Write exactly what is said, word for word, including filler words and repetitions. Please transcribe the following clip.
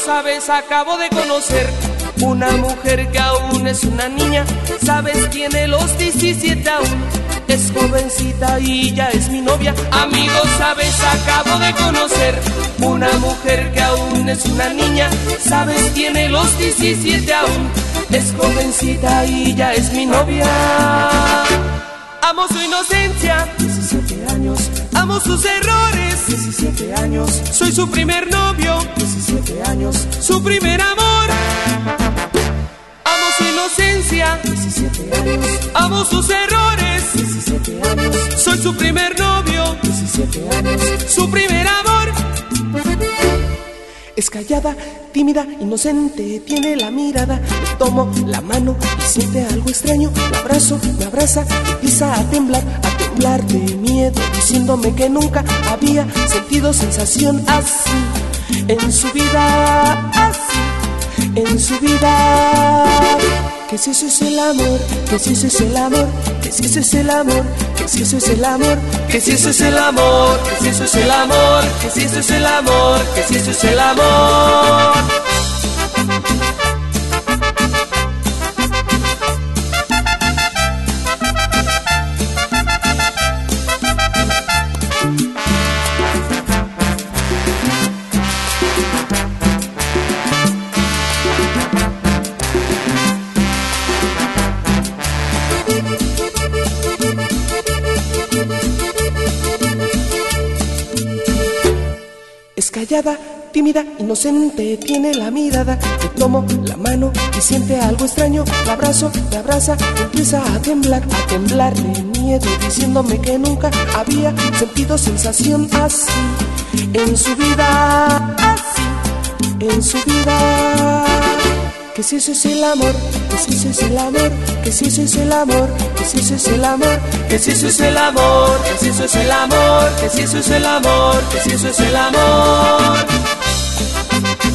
sabes, acabo de conocer una mujer que aún es una niña. Sabes, tiene los diecisiete aún, es jovencita y ya es mi novia. Amigo, sabes, acabo de conocer una mujer que aún es una niña. Sabes, tiene los diecisiete aún, es jovencita y ya es mi novia. Amo su inocencia, diecisiete años. Amo sus errores, diecisiete años. Soy su primer novio, diecisiete años. Su primer amor. Amo su inocencia, diecisiete años. Amo sus errores, diecisiete años. Soy su primer novio, diecisiete años. Su primer amor. Es callada, tímida, inocente, tiene la mirada. Le tomo la mano y siente algo extraño. La abrazo, me abraza, empieza a temblar, a temblar de miedo, diciéndome que nunca había sentido sensación así en su vida, así en su vida. Que si eso es el amor, que si eso es el amor, que si eso es el amor, que si eso es el amor, que si eso es el amor, que si eso es el amor, que si eso es el amor, que si eso es el amor. Es callada, tímida, inocente, tiene la mirada. Le tomo la mano y siente algo extraño. La abrazo, me abraza, empieza a temblar, a temblar de miedo, diciéndome que nunca había sentido sensación así en su vida, así en su vida. Que si eso es el amor, que si eso es el amor, que si eso es el amor, que si eso es el amor, que si eso es el amor, que si eso es el amor, que si eso es el amor, que si eso es el amor.